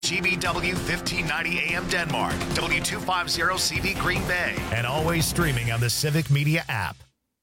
WGBW 1590 AM Denmark, W250CB Green Bay, and always streaming on the Civic Media app.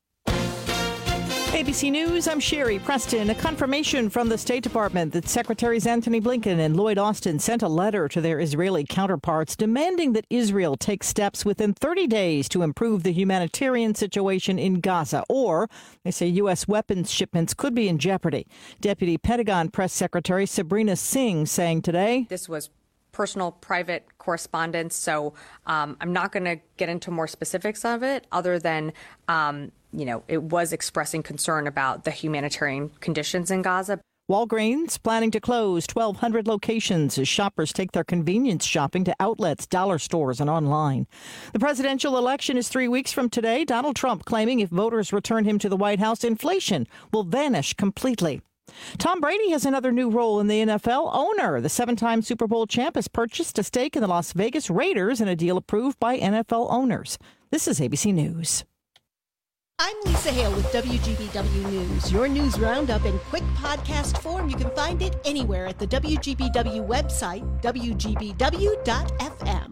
ABC News, I'm Sherry Preston. A confirmation from the State Department that Secretaries Anthony Blinken and Lloyd Austin sent a letter to their Israeli counterparts demanding that Israel take steps within 30 days to improve the humanitarian situation in Gaza, or they say U.S. weapons shipments could be in jeopardy. Deputy Pentagon Press Secretary Sabrina Singh saying today, "This was personal, private correspondence, so I'm not going to get into more specifics of it other than it was expressing concern about the humanitarian conditions in Gaza." Walgreens planning to close 1,200 locations as shoppers take their convenience shopping to outlets, dollar stores, and online. The presidential election is 3 weeks from today. Donald Trump claiming if voters return him to the White House, inflation will vanish completely. Tom Brady has another new role in the NFL. Owner, the 7-time Super Bowl champ, has purchased a stake in the Las Vegas Raiders in a deal approved by NFL owners. This is ABC News. I'm Lisa Hale with WGBW News. Your news roundup in quick podcast form. You can find it anywhere at the WGBW website, WGBW.FM.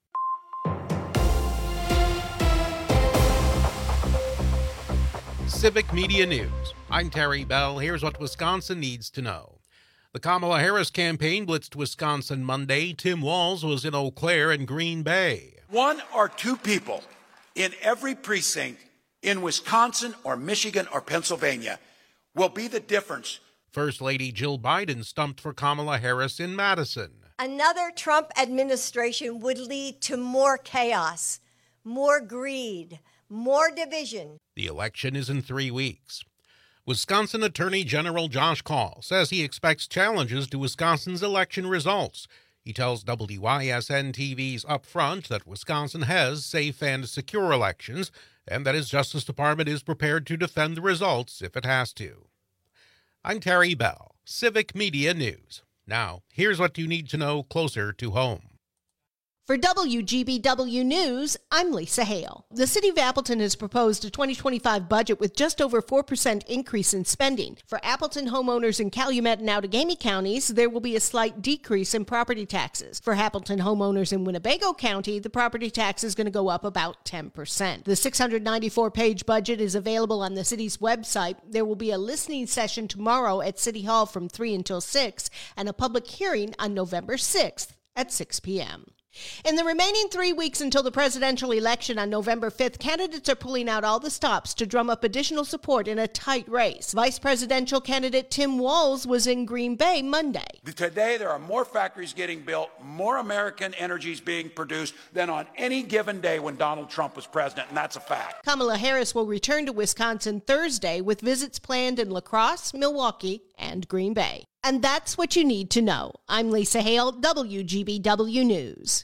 Civic Media News. I'm Terry Bell. Here's what Wisconsin needs to know. The Kamala Harris campaign blitzed Wisconsin Monday. Tim Walz was in Eau Claire and Green Bay. One or two people in every precinct in Wisconsin or Michigan or Pennsylvania will be the difference. First Lady Jill Biden stumped for Kamala Harris in Madison. Another Trump administration would lead to more chaos, more greed, more division. The election is in 3 weeks. Wisconsin Attorney General Josh Kaul says he expects challenges to Wisconsin's election results. He tells WYSN-TV's Upfront that Wisconsin has safe and secure elections and that his Justice Department is prepared to defend the results if it has to. I'm Terry Bell, Civic Media News. Now, here's what you need to know closer to home. For WGBW News, I'm Lisa Hale. The City of Appleton has proposed a 2025 budget with just over 4% increase in spending. For Appleton homeowners in Calumet and Outagamie counties, there will be a slight decrease in property taxes. For Appleton homeowners in Winnebago County, the property tax is going to go up about 10%. The 694-page budget is available on the city's website. There will be a listening session tomorrow at City Hall from 3 until 6 and a public hearing on November 6th at 6 p.m. In the remaining 3 weeks until the presidential election on November 5th, candidates are pulling out all the stops to drum up additional support in a tight race. Vice presidential candidate Tim Walz was in Green Bay Monday. Today, there are more factories getting built, more American energy is being produced than on any given day when Donald Trump was president, and that's a fact. Kamala Harris will return to Wisconsin Thursday with visits planned in La Crosse, Milwaukee, and Green Bay. And that's what you need to know. I'm Lisa Hale, WGBW News.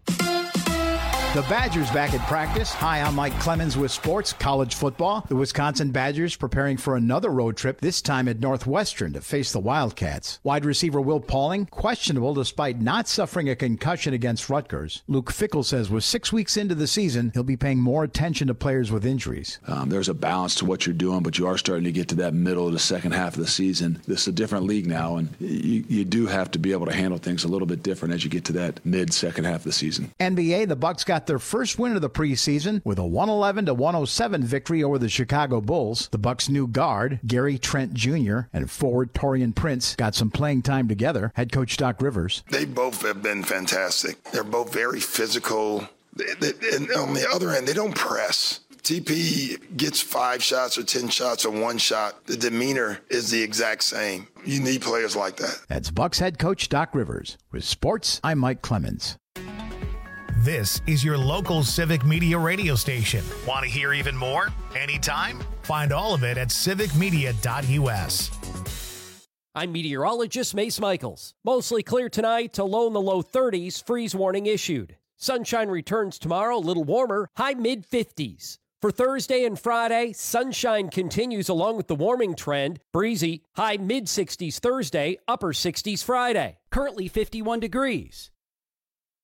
The Badgers back at practice. Hi, I'm Mike Clemens with sports, college football. The Wisconsin Badgers preparing for another road trip, this time at Northwestern to face the Wildcats. Wide receiver Will Pauling, questionable despite not suffering a concussion against Rutgers. Luke Fickell says with 6 weeks into the season, he'll be paying more attention to players with injuries. There's a balance to what you're doing, but you are starting to get to that middle of the second half of the season. This is a different league now, and you do have to be able to handle things a little bit different as you get to that mid-second half of the season. NBA, the Bucks got their first win of the preseason with a 111-107 victory over the Chicago Bulls. The Bucks' new guard, Gary Trent Jr., and forward Taurean Prince got some playing time together. Head coach Doc Rivers. They both have been fantastic. They're both very physical. And on the other end, they don't press. TP gets 5 shots or 10 shots or 1 shot. The demeanor is the exact same. You need players like that. That's Bucks head coach Doc Rivers. With sports, I'm Mike Clemens. This is your local Civic Media radio station. Want to hear even more? Anytime? Find all of it at civicmedia.us. I'm meteorologist Mace Michaels. Mostly clear tonight to low in the low 30s, freeze warning issued. Sunshine returns tomorrow, a little warmer, high mid-50s. For Thursday and Friday, sunshine continues along with the warming trend. Breezy, high mid-60s Thursday, upper 60s Friday. Currently 51 degrees.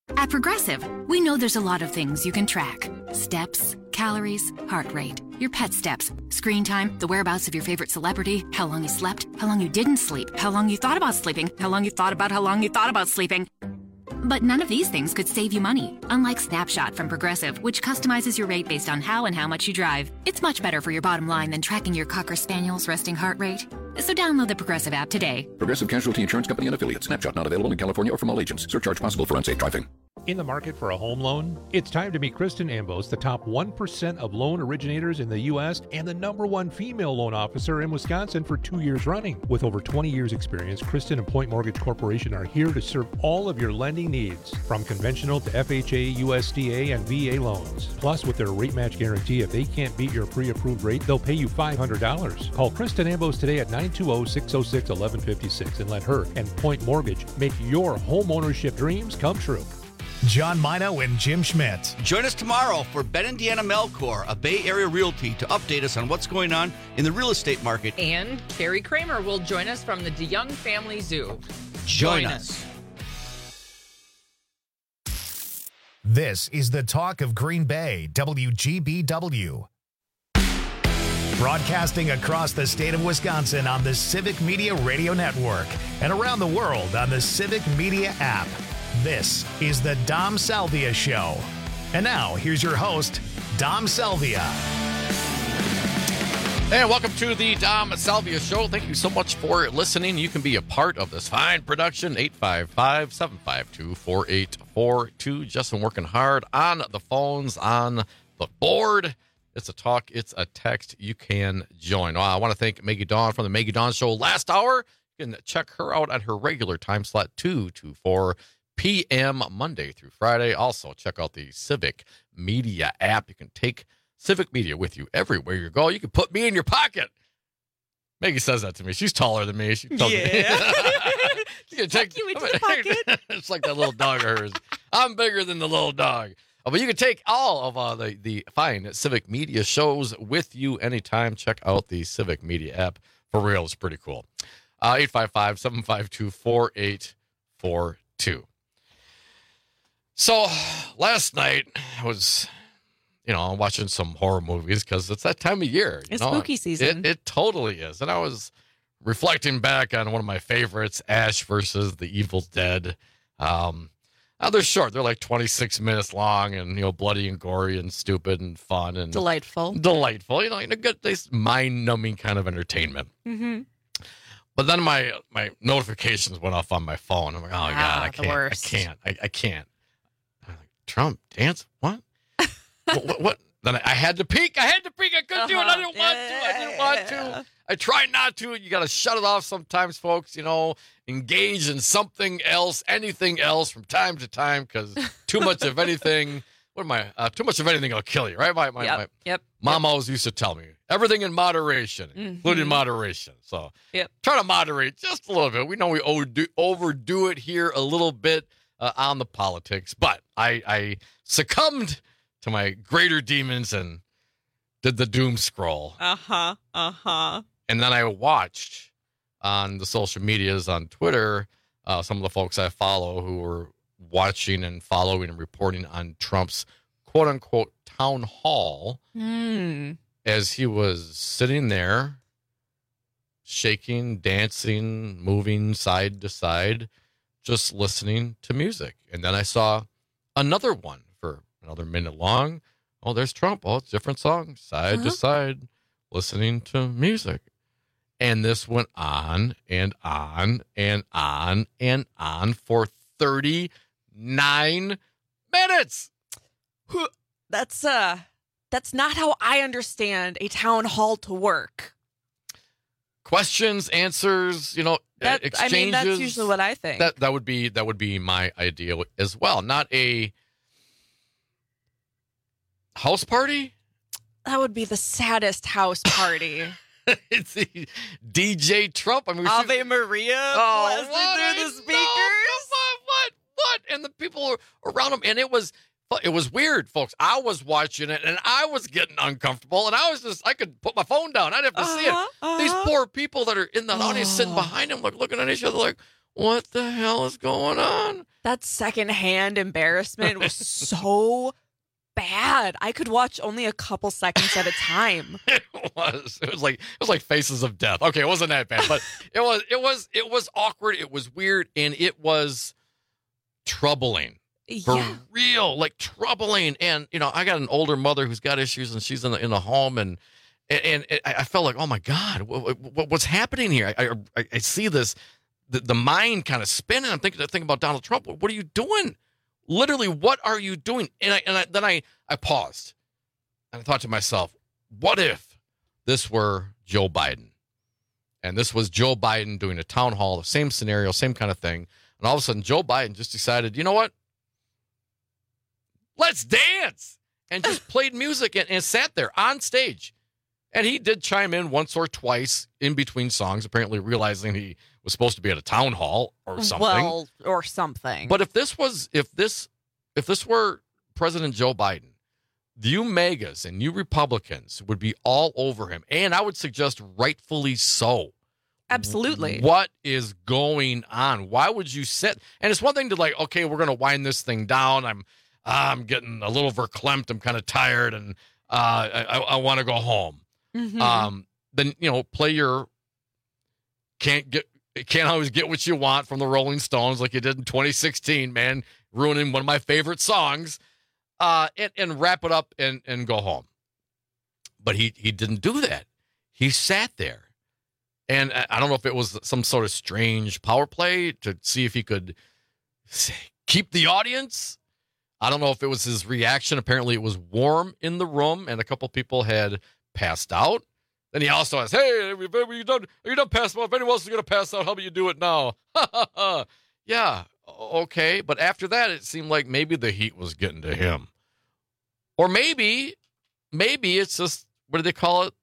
At Progressive, we know there's a lot of things you can track. Steps, calories, heart rate, your pet steps, screen time, the whereabouts of your favorite celebrity, how long you slept, how long you didn't sleep, how long you thought about sleeping, how long you thought about sleeping. But none of these things could save you money, unlike Snapshot from Progressive, which customizes your rate based on how and how much you drive. It's much better for your bottom line than tracking your Cocker Spaniel's resting heart rate. So download the Progressive app today. Progressive Casualty Insurance Company and Affiliates. Snapshot not available in California or from all agents. Surcharge possible for unsafe driving. In the market for a home loan? It's time to meet Kristen Ambos, the top 1% of loan originators in the U.S. and the #1 female loan officer in Wisconsin for 2 years running. With over 20 years experience, Kristen and Point Mortgage Corporation are here to serve all of your lending needs, from conventional to FHA, USDA, and VA loans. Plus, with their rate match guarantee, if they can't beat your pre-approved rate, they'll pay you $500. Call Kristen Ambos today at 920-606-1156 and let her and Point Mortgage make your home ownership dreams come true. John Mino and Jim Schmidt. Join us tomorrow for Ben and Deanna Melchor, a Bay Area Realty, to update us on what's going on in the real estate market. And Carrie Kramer will join us from the DeYoung Family Zoo. Join us. This is the talk of Green Bay, WGBW. Broadcasting across the state of Wisconsin on the Civic Media Radio Network and around the world on the Civic Media app. This is the Dom Salvia Show. And now, here's your host, Dom Salvia. And welcome to the Dom Salvia Show. Thank you so much for listening. You can be a part of this fine production, 855-752-4842. Justin working hard on the phones, on the board. It's a talk, it's a text. You can join. I want to thank Maggie Dawn from the Maggie Dawn Show last hour. You can check her out at her regular time slot, 2 to 4 p.m. Monday through Friday. Also, check out the Civic Media app. You can take Civic Media with you everywhere you go. You can put me in your pocket. Maggie says that to me. She's taller than me. She tells me. She can take you into the pocket. It's like that little dog of hers. I'm bigger than the little dog. But you can take all of the fine Civic Media shows with you anytime. Check out the Civic Media app. For real, it's pretty cool. 855-752-4842. So last night I was, watching some horror movies because it's that time of year. It's spooky season. It totally is. And I was reflecting back on one of my favorites, Ash versus the Evil Dead. They're short. They're like 26 minutes long and, bloody and gory and stupid and fun and delightful. Good, mind-numbing kind of entertainment. Mm-hmm. But then my notifications went off on my phone. I'm like, oh, God, I can't. I can't. I'm like, Trump dance? What? what? Then I had to peek. I couldn't do it. I didn't want to. I try not to. You got to shut it off sometimes, folks. Engage in something else, anything else from time to time, because too much of anything. Too much of anything will kill you, right? My mom always used to tell me, everything in moderation, including moderation. So try to moderate just a little bit. We know we overdo it here a little bit on the politics, but I succumbed to my greater demons and did the doom scroll. And then I watched on the social medias, on Twitter, some of the folks I follow who were watching and following and reporting on Trump's quote-unquote town hall as he was sitting there shaking, dancing, moving side to side, just listening to music. And then I saw another one for another minute long. Oh, there's Trump. Oh, it's different songs, side to side, listening to music. And this went on and on and on and on for 39 minutes. That's not how I understand a town hall to work. Questions, answers, exchanges. I mean, that's usually what I think. That would be my idea as well. Not a house party. That would be the saddest house party. It's DJ Trump. I mean, Ave Maria blasting through the speakers. What? And the people around him, and it was weird, folks. I was watching it, and I was getting uncomfortable, and I could put my phone down. I'd have to see it. These poor people that are in the audience sitting behind him, looking at each other like, what the hell is going on? That secondhand embarrassment was so bad. I could watch only a couple seconds at a time. It was like Faces of Death. Okay, it wasn't that bad, but it was awkward. It was weird, and it was troubling. For real, like troubling. And I got an older mother who's got issues, and she's in the home, and I felt like, oh my God, what's happening here? I see this, the mind kind of spinning. I'm thinking about Donald Trump. What are you doing? Literally, what are you doing? And then I paused, and I thought to myself, what if this were Joe Biden? And this was Joe Biden doing a town hall, the same scenario, same kind of thing. And all of a sudden, Joe Biden just decided, you know what? Let's dance. And just played music and sat there on stage. And he did chime in once or twice in between songs, apparently realizing he was supposed to be at a town hall or something. Well, or something. But if this were President Joe Biden, you MAGAs and you Republicans would be all over him. And I would suggest rightfully so. Absolutely. What is going on? Why would you sit? And it's one thing to okay, we're going to wind this thing down. I'm getting a little verklempt. I'm kind of tired, and I want to go home. Mm-hmm. Then play your can't always get what you want from the Rolling Stones like you did in 2016, man, ruining one of my favorite songs, and wrap it up and go home. But he didn't do that. He sat there. And I don't know if it was some sort of strange power play to see if he could keep the audience. I don't know if it was his reaction. Apparently it was warm in the room and a couple people had passed out. Then he also asked, hey, are you done passing out? If anyone else is going to pass out, how about you do it now? Yeah, okay. But after that, it seemed like maybe the heat was getting to him. Or maybe it's just, what do they call it?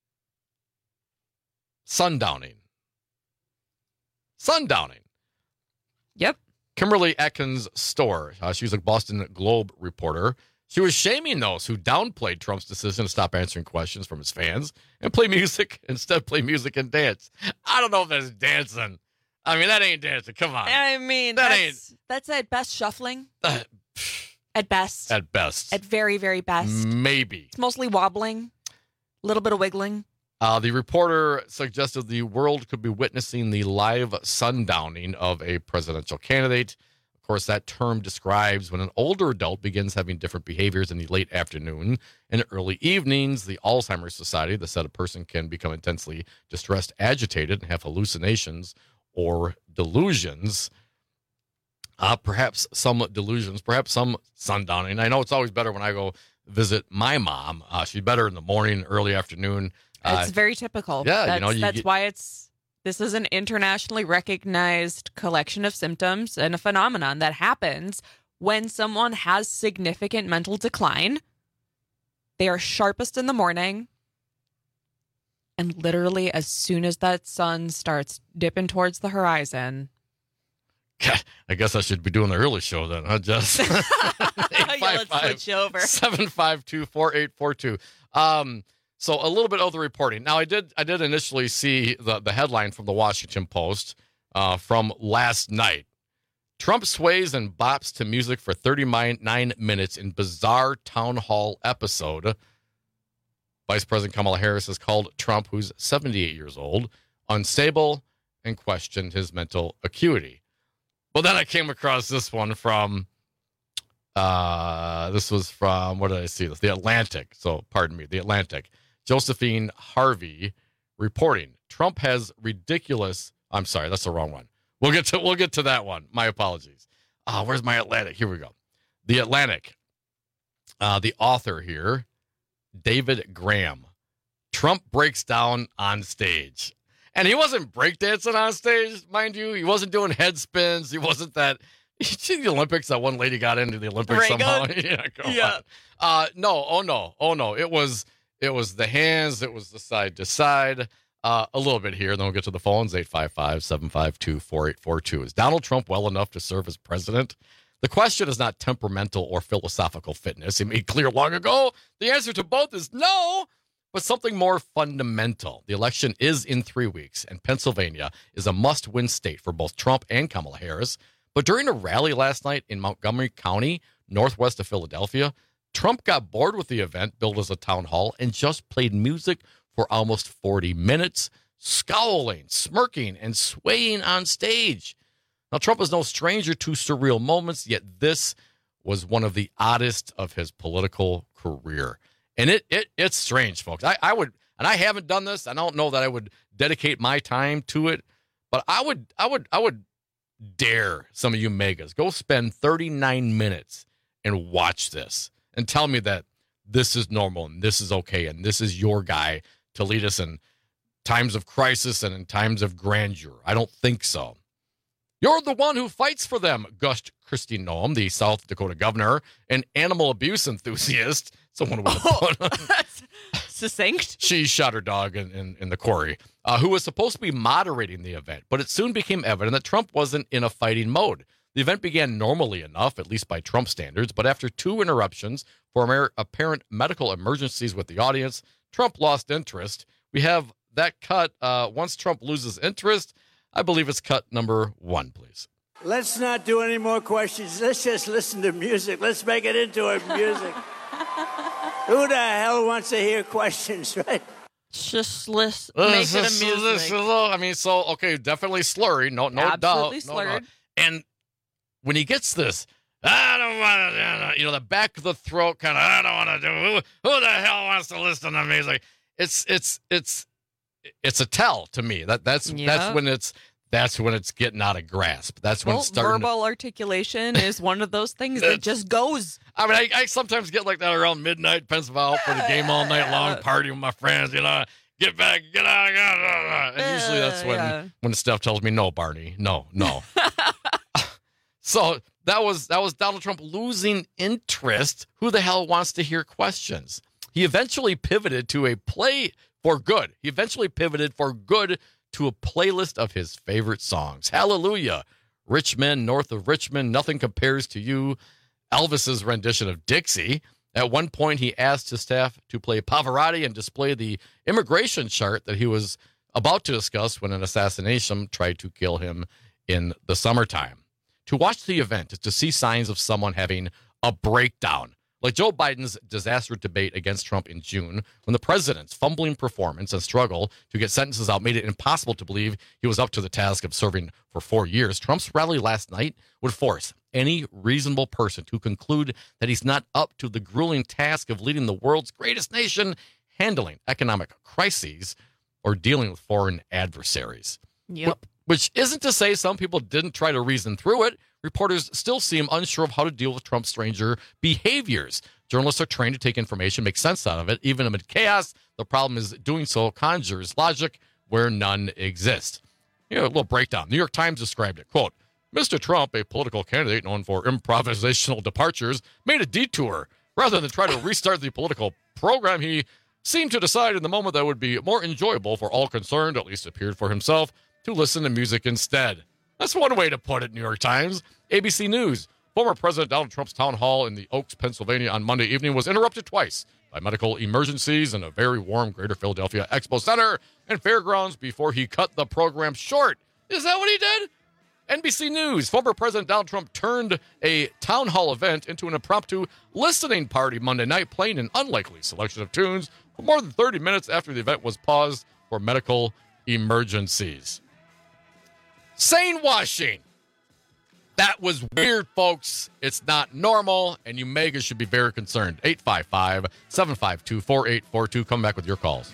Sundowning. Yep. Kimberly Atkins Store. She was a Boston Globe reporter. She was shaming those who downplayed Trump's decision to stop answering questions from his fans and play music and dance. I don't know if that's dancing. I mean, that ain't dancing. Come on. I mean, that's at best shuffling. At best. At best. At very, very best. Maybe. It's mostly wobbling, a little bit of wiggling. The reporter suggested the world could be witnessing the live sundowning of a presidential candidate. Of course, that term describes when an older adult begins having different behaviors in the late afternoon and early evenings. The Alzheimer's Society that said a person can become intensely distressed, agitated, and have hallucinations or delusions. Perhaps some delusions, perhaps some sundowning. I know it's always better when I go visit my mom. She's better in the morning, early afternoon. It's very typical. Yeah, that's why this is an internationally recognized collection of symptoms and a phenomenon that happens when someone has significant mental decline. They are sharpest in the morning. And literally, as soon as that sun starts dipping towards the horizon. I guess I should be doing the early show then, huh, Jess? Let's switch over. 752-4842. So a little bit of the reporting. Now, I did initially see the headline from the Washington Post from last night. Trump sways and bops to music for 39 minutes in bizarre town hall episode. Vice President Kamala Harris has called Trump, who's 78 years old, unstable and questioned his mental acuity. Well, then I came across this one from, what did I see? The Atlantic. So, pardon me, The Atlantic. Josephine Harvey reporting. Trump has ridiculous. I'm sorry, that's the wrong one. We'll get to that one. My apologies. Where's my Atlantic? Here we go. The Atlantic. The author here, David Graham. Trump breaks down on stage. And he wasn't breakdancing on stage, mind you. He wasn't doing head spins. He wasn't that. You see the Olympics? That one lady got into the Olympics somehow. Yeah. No. Oh no. It was the hands. It was the side to side. A little bit here. Then we'll get to the phones. 855-752-4842. Is Donald Trump well enough to serve as president? The question is not temperamental or philosophical fitness. He made clear long ago. The answer to both is no. But something more fundamental. The election is in 3 weeks, and Pennsylvania is a must-win state for both Trump and Kamala Harris. But during a rally last night in Montgomery County, northwest of Philadelphia, Trump got bored with the event billed as a town hall and just played music for almost 40 minutes, scowling, smirking, and swaying on stage. Now, Trump is no stranger to surreal moments, yet this was one of the oddest of his political career. And it's strange, folks. I would, and I haven't done this. I don't know that I would dedicate my time to it, but I would dare some of you megas go spend 39 minutes and watch this and tell me that this is normal and this is okay and this is your guy to lead us in times of crisis and in times of grandeur. I don't think so. You're the one who fights for them, gushed Kristi Noem, the South Dakota governor, an animal abuse enthusiast. Someone would have put succinct. She shot her dog in the quarry, who was supposed to be moderating the event, but it soon became evident that Trump wasn't in a fighting mode. The event began normally enough, at least by Trump standards, but after 2 interruptions for apparent medical emergencies with the audience, Trump lost interest. We have that cut. Once Trump loses interest, I believe it's cut number 1, please. Let's not do any more questions. Let's just listen to music. Let's make it into a music. Who the hell wants to hear questions, right? Just make it a music. I mean, so, okay, definitely slurry. No doubt. Absolutely slurred. No. And when he gets this, I don't want to, the back of the throat kind of, I don't want to do, who the hell wants to listen to music? It's a tell to me. That's when it's getting out of grasp. That's when it's starting. Verbal articulation is one of those things that just goes. I mean, I sometimes get like that around midnight, Pennsylvania, out for the game all night long, party with my friends, get back, get out. And usually that's when Steph tells me, no, Barney, no. So that was Donald Trump losing interest. Who the hell wants to hear questions? He eventually pivoted to a play for good. He eventually pivoted for good to a playlist of his favorite songs. Hallelujah, Rich Men North of Richmond, Nothing Compares to You, Elvis's rendition of Dixie. At one point, he asked his staff to play Pavarotti and display the immigration chart that he was about to discuss when an assassination tried to kill him in the summertime. To watch the event is to see signs of someone having a breakdown, like Joe Biden's disastrous debate against Trump in June, when the president's fumbling performance and struggle to get sentences out made it impossible to believe he was up to the task of serving for 4 years. Trump's rally last night would force any reasonable person to conclude that he's not up to the grueling task of leading the world's greatest nation, handling economic crises, or dealing with foreign adversaries. Yep. Which isn't to say some people didn't try to reason through it. Reporters still seem unsure of how to deal with Trump's stranger behaviors. Journalists are trained to take information, make sense out of it, even amid chaos. The problem is doing so conjures logic where none exists. A little breakdown. New York Times described it, quote, Mr. Trump, a political candidate known for improvisational departures, made a detour. Rather than try to restart the political program, he seemed to decide in the moment that it would be more enjoyable for all concerned, at least appeared for himself, to listen to music instead. That's one way to put it, New York Times. ABC News. Former President Donald Trump's town hall in the Oaks, Pennsylvania on Monday evening was interrupted twice by medical emergencies in a very warm Greater Philadelphia Expo Center and Fairgrounds before he cut the program short. Is that what he did? NBC News. Former President Donald Trump turned a town hall event into an impromptu listening party Monday night, playing an unlikely selection of tunes for more than 30 minutes after the event was paused for medical emergencies. Sane washing. That was weird, folks. It's not normal, and you megas should be very concerned. 855-752-4842. Come back with your calls.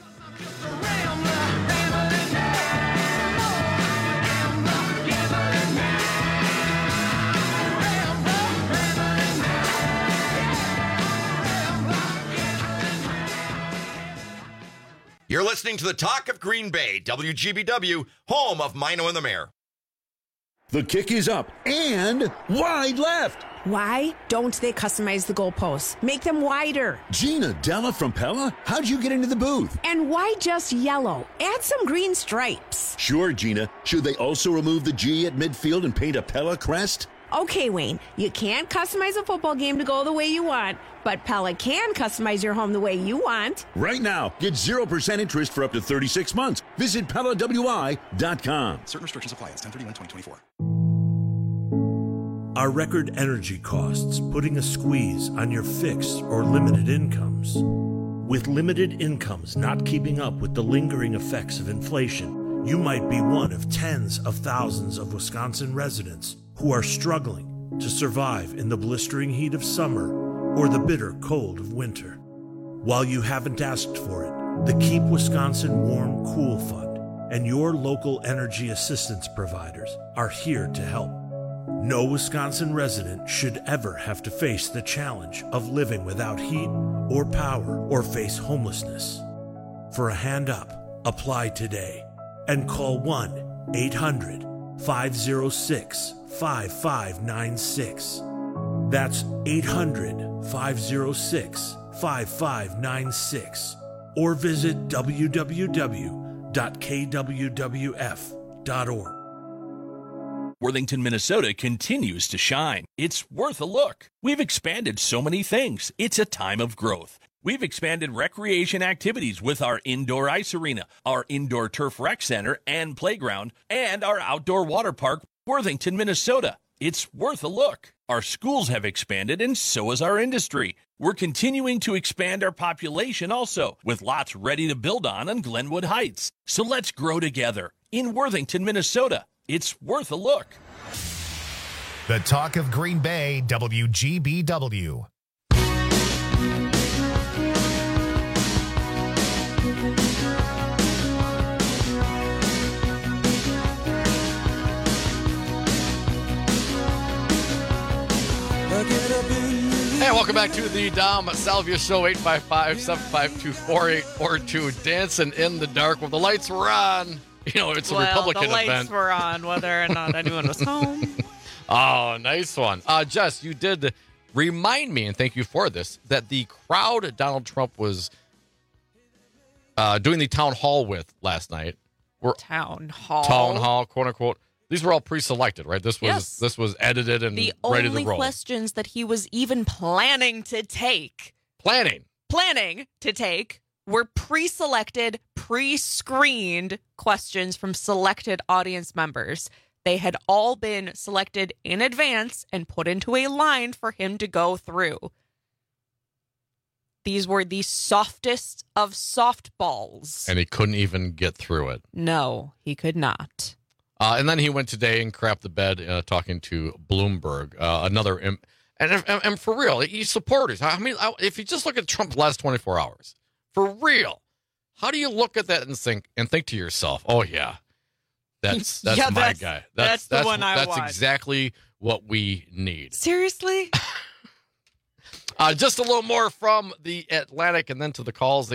You're listening to the Talk of Green Bay, WGBW, home of Mino and the Mayor. The kick is up and wide left. Why don't they customize the goalposts? Make them wider. Gina Della from Pella, how'd you get into the booth? And why just yellow? Add some green stripes. Sure, Gina. Should they also remove the G at midfield and paint a Pella crest? Okay, Wayne, you can't customize a football game to go the way you want, but Pella can customize your home the way you want. Right now, get 0% interest for up to 36 months. Visit PellaWI.com. Certain restrictions apply. It's 10/31/2024. Are record energy costs putting a squeeze on your fixed or limited incomes? With limited incomes not keeping up with the lingering effects of inflation, you might be one of tens of thousands of Wisconsin residents who are struggling to survive in the blistering heat of summer or the bitter cold of winter. While you haven't asked for it, the Keep Wisconsin Warm Cool Fund and your local energy assistance providers are here to help. No Wisconsin resident should ever have to face the challenge of living without heat or power or face homelessness. For a hand up, apply today and call 1-800-506-5596. That's 800-506-5596. Or visit www.kwwf.org. Worthington, Minnesota continues to shine. It's worth a look. We've expanded so many things. It's a time of growth. We've expanded recreation activities with our indoor ice arena, our indoor turf rec center and playground, and our outdoor water park, Worthington, Minnesota. It's worth a look. Our schools have expanded, and so has our industry. We're continuing to expand our population also, with lots ready to build on Glenwood Heights. So let's grow together in Worthington, Minnesota. It's worth a look. The Talk of Green Bay, WGBW. Hey, welcome back to the Dom Salvia Show, 855-752-4842. Dancing in the dark when the lights were on. You know, it's a Republican event. The lights were on, whether or not anyone was home. Oh, nice one. Jess, you did remind me, and thank you for this, that the crowd Donald Trump was doing the town hall with last night. Town hall, quote unquote. These were all pre-selected, right? This was edited and ready to roll. The only questions that he was even planning to take. Planning to take were pre-selected, pre-screened questions from selected audience members. They had all been selected in advance and put into a line for him to go through. These were the softest of softballs. And he couldn't even get through it. No, he could not. And then he went today and crapped the bed talking to Bloomberg. And for real, his supporters. I mean, if you just look at Trump's last 24 hours, for real, how do you look at that and think to yourself, oh, yeah, that's my guy. That's the one I want. That's exactly what we need. Seriously? Just a little more from the Atlantic and then to the calls,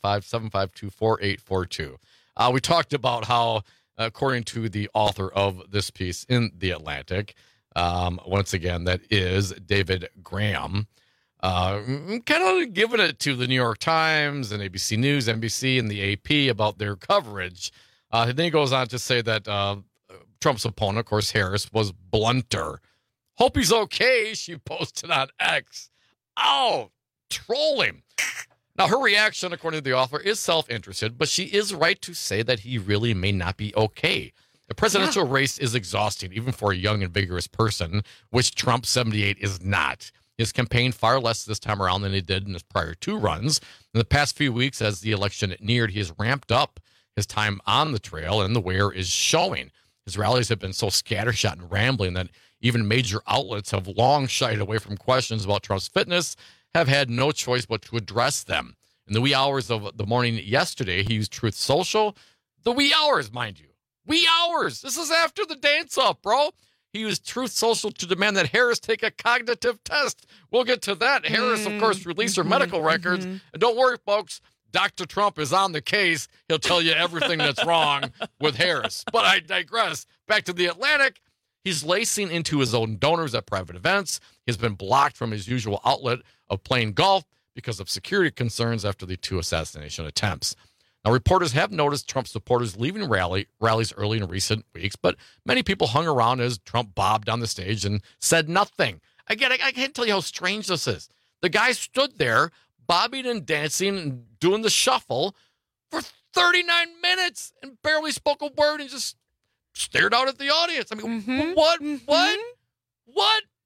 855-752-4842. We talked about how, according to the author of this piece in the Atlantic, once again, that is David Graham, kind of giving it to the New York Times and ABC News, NBC, and the AP about their coverage. Then he goes on to say that Trump's opponent, of course, Harris, was blunter. Hope he's okay, she posted on X. Oh, troll him. Now, her reaction, according to the author, is self-interested, but she is right to say that he really may not be okay. The presidential race is exhausting, even for a young and vigorous person, which Trump, 78, is not. His campaigned far less this time around than he did in his prior two runs. In the past few weeks, as the election neared, he has ramped up his time on the trail, and the wear is showing. His rallies have been so scattershot and rambling that even major outlets have long shied away from questions about Trump's fitness, have had no choice but to address them. In the wee hours of the morning yesterday, he used Truth Social. The wee hours, mind you. Wee hours. This is after the dance-up, bro. He used Truth Social to demand that Harris take a cognitive test. We'll get to that. Harris, of course, released her medical records. And don't worry, folks. Dr. Trump is on the case. He'll tell you everything that's wrong with Harris. But I digress. Back to the Atlantic. He's lacing into his own donors at private events. He's been blocked from his usual outlet of playing golf because of security concerns after the two assassination attempts. Now, reporters have noticed Trump supporters leaving rallies early in recent weeks, but many people hung around as Trump bobbed on the stage and said nothing. Again, I can't tell you how strange this is. The guy stood there, bobbing and dancing and doing the shuffle for 39 minutes and barely spoke a word and just stared out at the audience. I mean, what?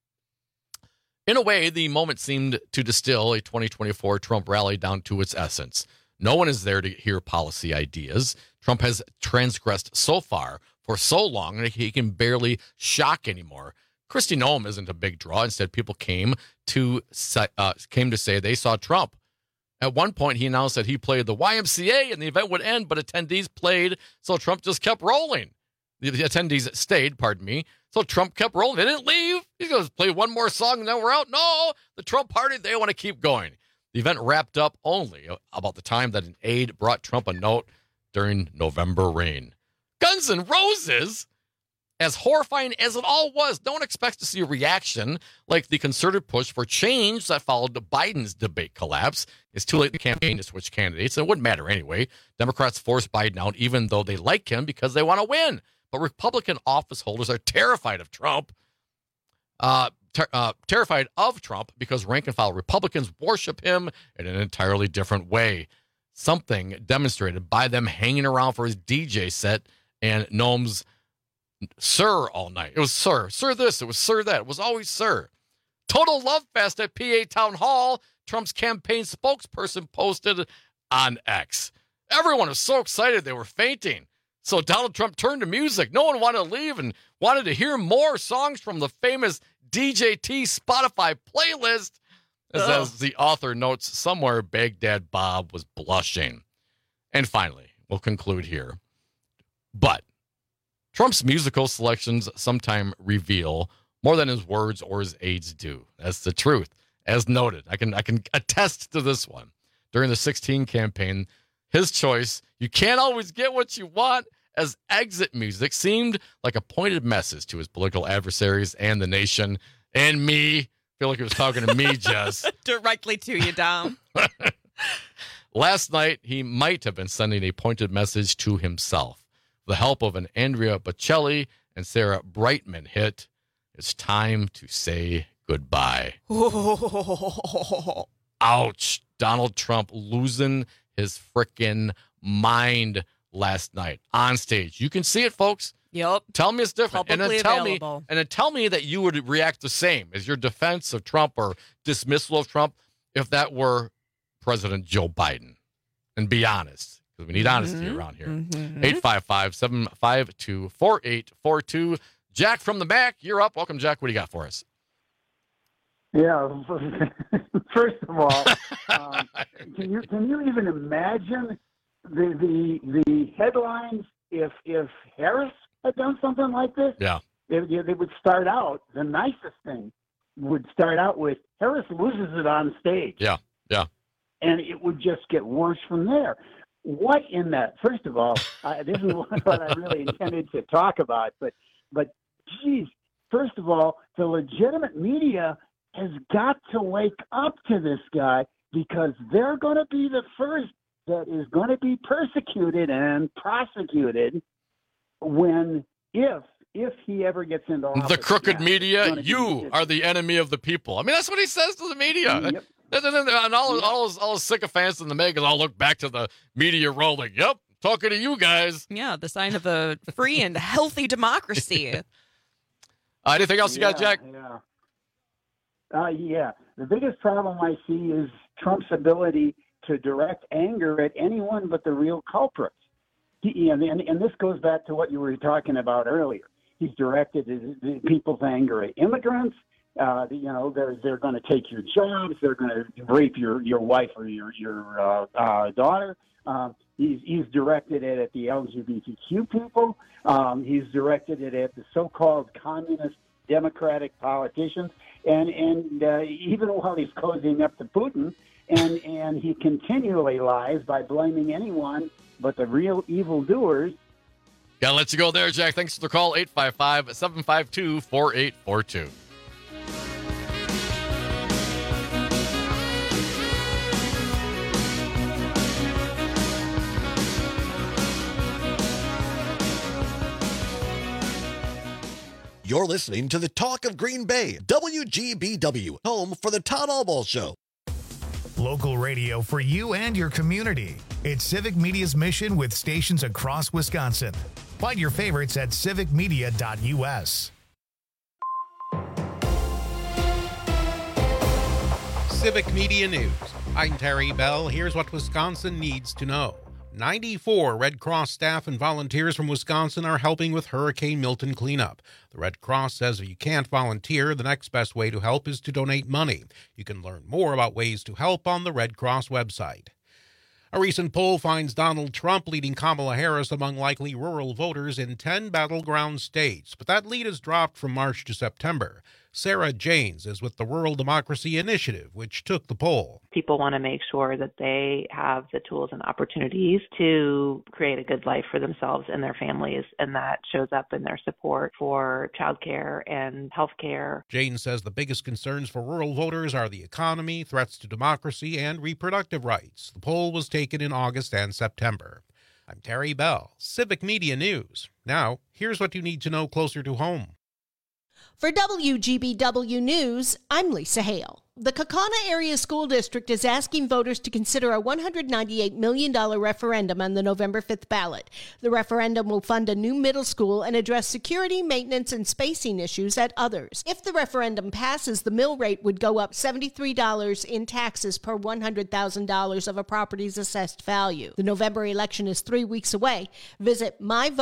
In a way, the moment seemed to distill a 2024 Trump rally down to its essence. No one is there to hear policy ideas. Trump has transgressed so far for so long that he can barely shock anymore. Kristi Noem isn't a big draw. Instead, people came to say they saw Trump. At one point, he announced that he played the YMCA and the event would end, but attendees played, so Trump just kept rolling. The attendees stayed, so Trump kept rolling. They didn't leave. He's going to play one more song and then we're out. No, the Trump party, they want to keep going. The event wrapped up only about the time that an aide brought Trump a note during November rain. Guns N' Roses, as horrifying as it all was, no one expects to see a reaction like the concerted push for change that followed Biden's debate collapse. It's too late in the campaign to switch candidates, and it wouldn't matter anyway. Democrats forced Biden out even though they like him because they want to win. But Republican office holders are terrified of Trump. Terrified of Trump because rank-and-file Republicans worship him in an entirely different way. Something demonstrated by them hanging around for his DJ set and Noem's Sir all night. It was Sir this, it was Sir that. It was always Sir. Total love fest at PA Town Hall, Trump's campaign spokesperson posted on X. Everyone was so excited they were fainting. So Donald Trump turned to music. No one wanted to leave and wanted to hear more songs from the famous DJT Spotify playlist. As the author notes, somewhere Baghdad Bob was blushing. And finally, we'll conclude here. But Trump's musical selections sometimes reveal more than his words or his aides do. That's the truth. As noted, I can attest to this one. During the 2016 campaign, his choice, you can't always get what you want, as exit music seemed like a pointed message to his political adversaries and the nation and me. I feel like he was talking to me, Jess. Directly to you, Dom. Last night, he might have been sending a pointed message to himself. With the help of an Andrea Bocelli and Sarah Brightman hit, it's time to say goodbye. Ouch. Donald Trump losing his frickin' mind last night on stage. You can see it, folks. Yep. Tell me it's different. Publicly available. And then tell me that you would react the same as your defense of Trump or dismissal of Trump if that were President Joe Biden. And be honest, because we need honesty around here. 855-752-4842. Jack from the back, you're up. Welcome, Jack. What do you got for us? Yeah. First of all, can you even imagine the headlines if Harris had done something like this? Yeah. They would start out, the nicest thing would start out with Harris loses it on stage. Yeah. Yeah. And it would just get worse from there. What in that? First of all, this is what I really intended to talk about, but geez, first of all, the legitimate media has got to wake up to this guy, because they're going to be the first that is going to be persecuted and prosecuted if he ever gets into office. The crooked media, you are the enemy of the people. I mean, that's what he says to the media. Yep. And all his sycophants and the megas all look back to the media rolling. Yep, talking to you guys. Yeah, the sign of a free and healthy democracy. Anything else you got, Jack? Yeah. The biggest problem I see is Trump's ability to direct anger at anyone but the real culprits. And this goes back to what you were talking about earlier. He's directed the people's anger at immigrants. They're going to take your jobs. They're going to rape your wife or your daughter. He's directed it at the LGBTQ people. He's directed it at the so-called communist Democratic politicians. And even while he's cozying up to Putin, and he continually lies by blaming anyone but the real evildoers. Gotta let you go there, Jack. Thanks for the call. 855-752-4842. You're listening to the Talk of Green Bay, WGBW, home for the Todd Albaugh Show. Local radio for you and your community. It's Civic Media's mission with stations across Wisconsin. Find your favorites at civicmedia.us. Civic Media News. I'm Terry Bell. Here's what Wisconsin needs to know. 94 Red Cross staff and volunteers from Wisconsin are helping with Hurricane Milton cleanup. The Red Cross says if you can't volunteer, the next best way to help is to donate money. You can learn more about ways to help on the Red Cross website. A recent poll finds Donald Trump leading Kamala Harris among likely rural voters in 10 battleground states, but that lead has dropped from March to September. Sarah Janes is with the Rural Democracy Initiative, which took the poll. People want to make sure that they have the tools and opportunities to create a good life for themselves and their families, and that shows up in their support for childcare and health care. Janes says the biggest concerns for rural voters are the economy, threats to democracy, and reproductive rights. The poll was taken in August and September. I'm Terry Bell, Civic Media News. Now, here's what you need to know closer to home. For WGBW News, I'm Lisa Hale. The Kaukauna Area School District is asking voters to consider a $198 million referendum on the November 5th ballot. The referendum will fund a new middle school and address security, maintenance, and spacing issues at others. If the referendum passes, the mill rate would go up $73 in taxes per $100,000 of a property's assessed value. The November election is 3 weeks away. Visit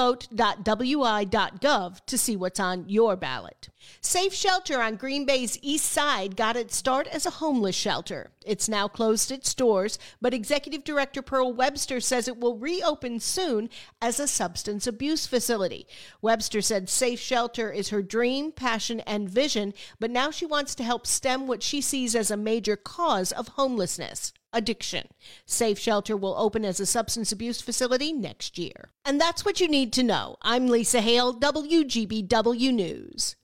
myvote.wi.gov to see what's on your ballot. Safe Shelter on Green Bay's east side got its start as a homeless shelter. It's now closed its doors, but Executive Director Pearl Webster says it will reopen soon as a substance abuse facility. Webster said Safe Shelter is her dream, passion, and vision, but now she wants to help stem what she sees as a major cause of homelessness: addiction. Safe Shelter will open as a substance abuse facility next year. And that's what you need to know. I'm Lisa Hale, WGBW News.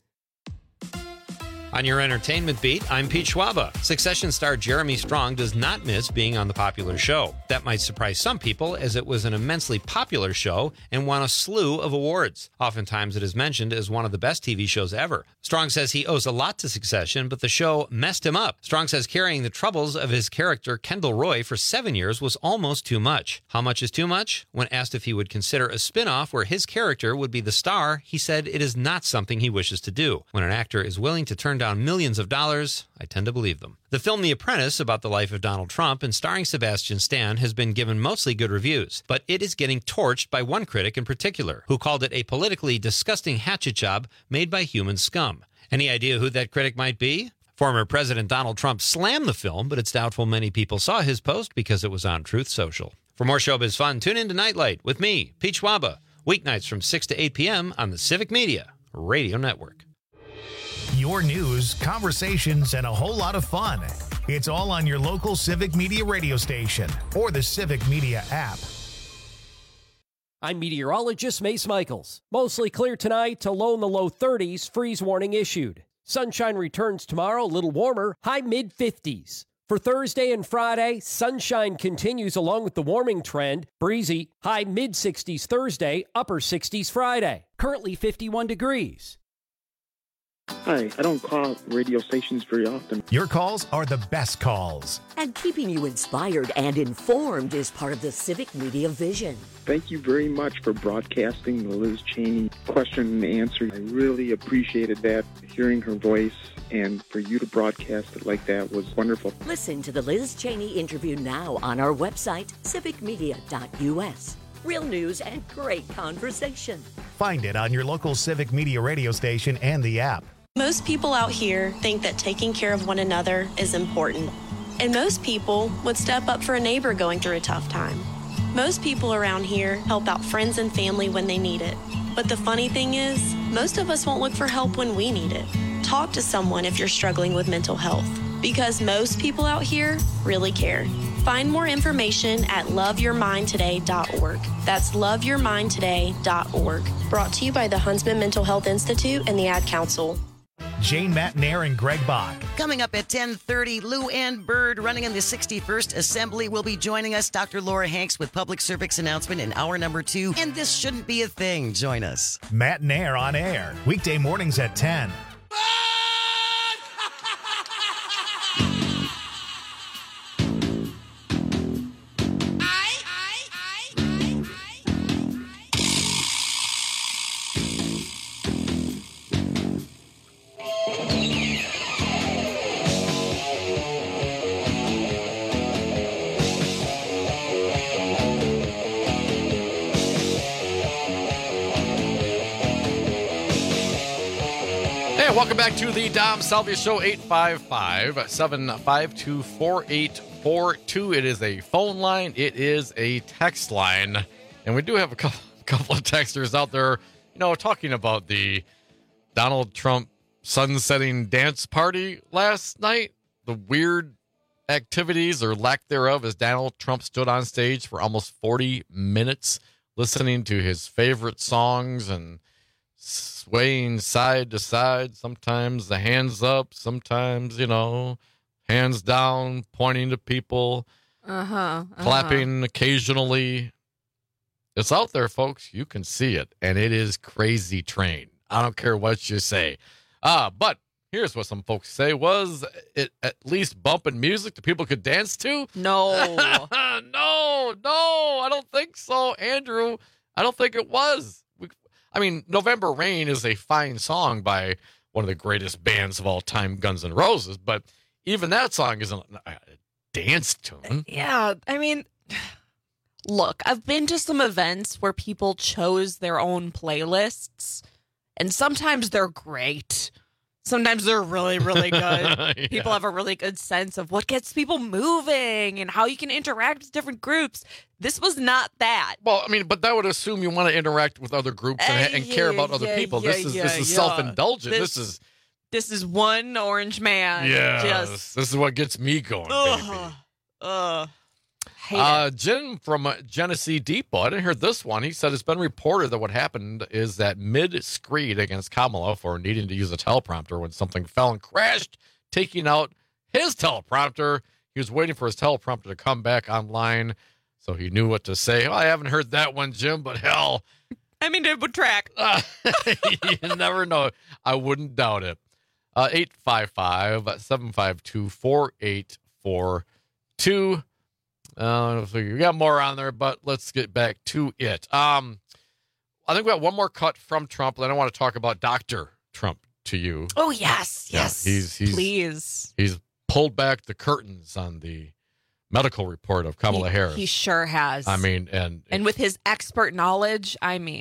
On your entertainment beat, I'm Pete Schwaba. Succession star Jeremy Strong does not miss being on the popular show. That might surprise some people, as it was an immensely popular show and won a slew of awards. Oftentimes it is mentioned as one of the best TV shows ever. Strong says he owes a lot to Succession, but the show messed him up. Strong says carrying the troubles of his character Kendall Roy for 7 years was almost too much. How much is too much? When asked if he would consider a spin-off where his character would be the star, he said it is not something he wishes to do. When an actor is willing to turn down millions of dollars, I tend to believe them. The film The Apprentice, about the life of Donald Trump and starring Sebastian Stan, has been given mostly good reviews, but it is getting torched by one critic in particular, who called it a politically disgusting hatchet job made by human scum. Any idea who that critic might be? Former President Donald Trump slammed the film, but it's doubtful many people saw his post because it was on Truth Social. For more showbiz fun, tune in to Nightlight with me, Pete Schwaba, weeknights from 6 to 8 p.m. on the Civic Media Radio Network. Your news, conversations, and a whole lot of fun. It's all on your local Civic Media radio station or the Civic Media app. I'm meteorologist Mace Michaels. Mostly clear tonight to low in the low 30s, freeze warning issued. Sunshine returns tomorrow, a little warmer, high mid-50s. For Thursday and Friday, sunshine continues along with the warming trend. Breezy, high mid-60s Thursday, upper 60s Friday. Currently 51 degrees. Hi, I don't call radio stations very often. Your calls are the best calls. And keeping you inspired and informed is part of the Civic Media vision. Thank you very much for broadcasting the Liz Cheney question and answer. I really appreciated that, hearing her voice, and for you to broadcast it like that was wonderful. Listen to the Liz Cheney interview now on our website, civicmedia.us. Real news and great conversation. Find it on your local Civic Media radio station and the app. Most people out here think that taking care of one another is important. And most people would step up for a neighbor going through a tough time. Most people around here help out friends and family when they need it. But the funny thing is, most of us won't look for help when we need it. Talk to someone if you're struggling with mental health, because most people out here really care. Find more information at loveyourmindtoday.org. That's loveyourmindtoday.org. Brought to you by the Huntsman Mental Health Institute and the Ad Council. Jane Matnair and Greg Bach. Coming up at 10:30, Lou Ann Bird, running in the 61st Assembly, will be joining us. Dr. Laura Hanks with public service announcement in hour number 2. And this shouldn't be a thing. Join us. Matnair on air, weekday mornings at 10. Welcome back to the Dom Salvia Show, 855-752-4842. It is a phone line. It is a text line. And we do have a couple of texters out there, talking about the Donald Trump sunsetting dance party last night. The weird activities or lack thereof as Donald Trump stood on stage for almost 40 minutes listening to his favorite songs and swaying side to side, sometimes the hands up, sometimes, hands down, pointing to people, clapping occasionally. It's out there, folks. You can see it, and it is crazy train. I don't care what you say. But here's what some folks say. Was it at least bumping music that people could dance to? No. No, I don't think so, Andrew. I don't think it was. November Rain is a fine song by one of the greatest bands of all time, Guns N' Roses, but even that song isn't a dance tune. Yeah, look, I've been to some events where people chose their own playlists, and sometimes they're great. Sometimes they're really, really good. Yeah. People have a really good sense of what gets people moving and how you can interact with different groups. This was not that. Well, but that would assume you want to interact with other groups and care about other people. This is self-indulgent. This is one orange man. Yeah, this is what gets me going, baby. Jim from Genesee Depot, I didn't hear this one. He said it's been reported that what happened is that mid-screed against Kamala for needing to use a teleprompter when something fell and crashed, taking out his teleprompter. He was waiting for his teleprompter to come back online, so he knew what to say. Well, I haven't heard that one, Jim, but hell. It would track. You never know. I wouldn't doubt it. 855-752-4842. We got more on there, but let's get back to it. I think we got one more cut from Trump. Then I want to talk about Dr. Trump to you. Oh, yes. Please. He's pulled back the curtains on the medical report of Kamala Harris. He sure has. And with his expert knowledge,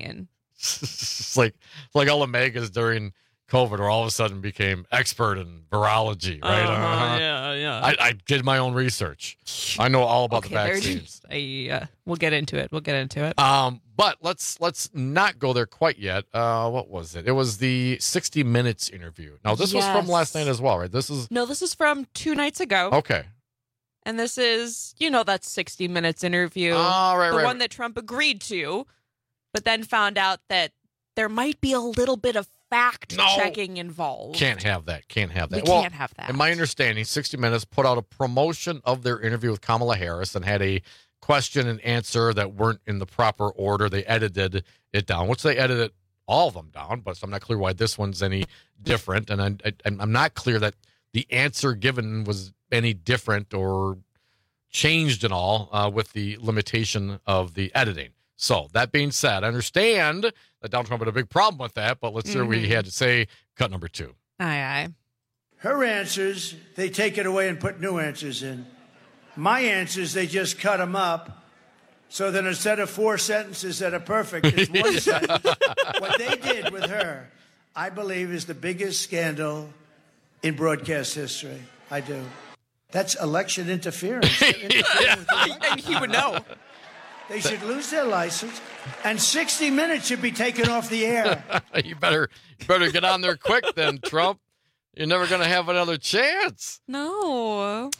it's like all the megas during COVID, or all of a sudden became expert in virology, right? Yeah. I did my own research. I know all about the vaccines. We'll get into it. But let's not go there quite yet. What was it? It was the 60 Minutes interview. Now, this was from last night as well, right? This is from 2 nights ago. Okay. And this is, that 60 Minutes interview. Right. One that Trump agreed to, but then found out that there might be a little bit of fact-checking involved. Can't have that. We can't have that. In my understanding, 60 Minutes put out a promotion of their interview with Kamala Harris and had a question and answer that weren't in the proper order. They edited it down, which they edited all of them down, but I'm not clear why this one's any different. And I'm not clear that the answer given was any different or changed at all with the limitation of the editing. So, that being said, I understand that Donald Trump had a big problem with that, but let's hear what he had to say. Cut number 2. Aye. Her answers, they take it away and put new answers in. My answers, they just cut them up. So that instead of 4 sentences that are perfect, it's 1 sentence. What they did with her, I believe, is the biggest scandal in broadcast history. I do. That's election interference. And he would know. They should lose their license, and 60 Minutes should be taken off the air. You better get on there quick then, Trump. You're never going to have another chance. No.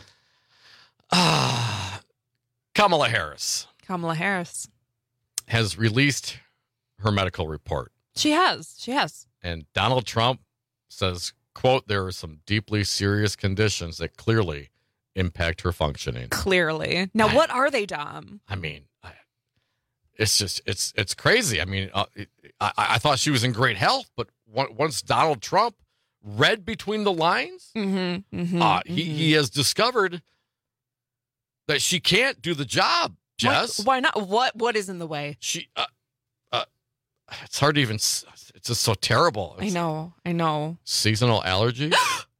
Kamala Harris has released her medical report. She has. And Donald Trump says, quote, there are some deeply serious conditions that clearly impact her functioning. Clearly. Now, what are they, Dom? It's just, it's crazy. I thought she was in great health, but once Donald Trump read between the lines, he has discovered that she can't do the job, Jess. Why not? What is in the way? She, it's hard to even, it's just so terrible. I know. Seasonal allergies?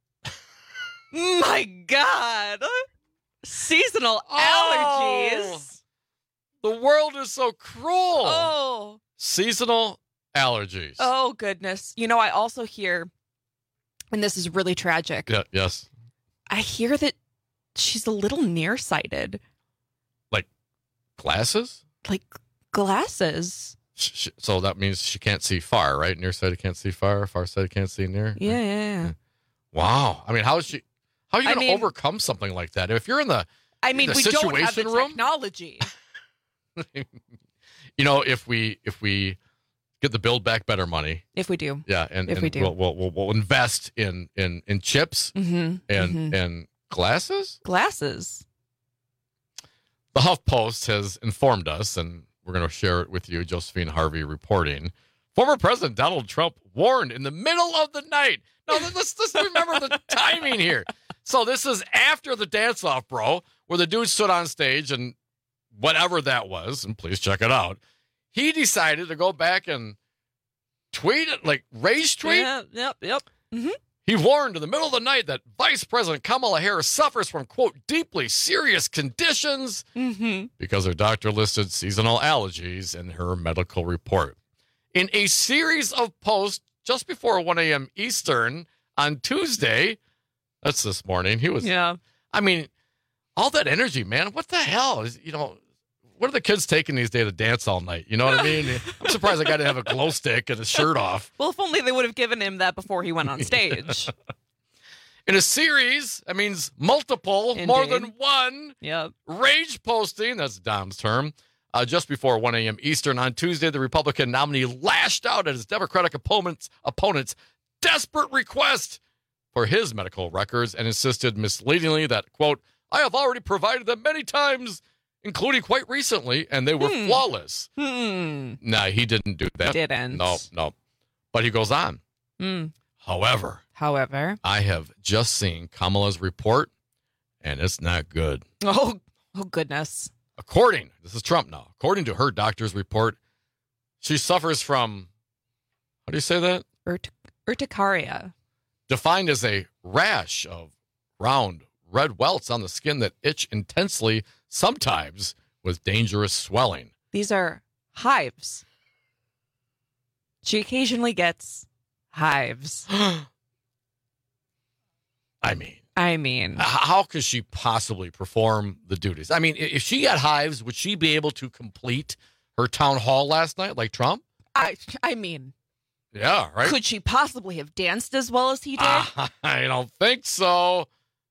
My God. Seasonal allergies. The world is so cruel. Oh. Seasonal allergies. Oh, goodness. I also hear and this is really tragic. Yeah, yes. I hear that she's a little nearsighted. Like glasses? Like glasses. So that means she can't see far, right? Nearsighted can't see far, farsighted can't see near. Yeah. Wow. I mean, how are you going to overcome something like that? If you're in the we don't have the technology. If we get the Build Back Better money. If we do. Yeah, and we do. We'll invest in chips and glasses. Glasses. The HuffPost has informed us, and we're going to share it with you, Josephine Harvey reporting. Former President Donald Trump warned in the middle of the night. Now, let's remember the timing here. So this is after the dance-off, bro, where the dude stood on stage and whatever that was, and please check it out, he decided to go back and tweet it, like rage tweet. Yeah, yep. Mm-hmm. He warned in the middle of the night that Vice President Kamala Harris suffers from, quote, deeply serious conditions because her doctor listed seasonal allergies in her medical report. In a series of posts just before 1 a.m. Eastern on Tuesday, that's this morning, he was, I mean, all that energy, man, what the hell is, what are the kids taking these days to dance all night? You know what I mean? I'm surprised I got to have a glow stick and a shirt off. Well, if only they would have given him that before he went on stage. In a series, that means multiple, Indeed. more than one, Yep. rage posting, that's Dom's term, just before 1 a.m. Eastern on Tuesday, the Republican nominee lashed out at his Democratic opponent's desperate request for his medical records and insisted misleadingly that, quote, I have already provided them many times, including quite recently, and they were flawless. Nah, he didn't do that. Didn't. No. But he goes on. However, I have just seen Kamala's report, and it's not good. Oh goodness. This is Trump now, according to her doctor's report, she suffers from, how do you say that? Urticaria. Defined as a rash of round red welts on the skin that itch intensely, sometimes with dangerous swelling. These are hives. She occasionally gets hives. I mean, how could she possibly perform the duties? I mean, if she got hives, would she be able to complete her town hall last night like Trump? I mean, yeah, right. Could she possibly have danced as well as he did? I don't think so.